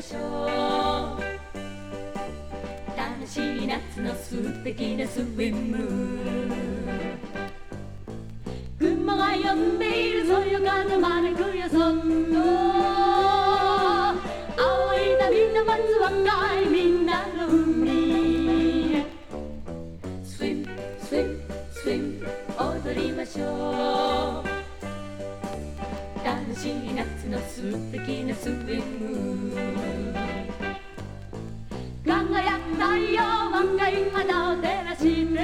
しょう。楽しい夏の素敵なスイム。雲が呼んでいるそよ風招くよそんの青い波の待つ若いみんなの海。スイムスイムスイム踊りましょう。楽しい夏の素敵なスイム。輝く太陽満開肌を照らし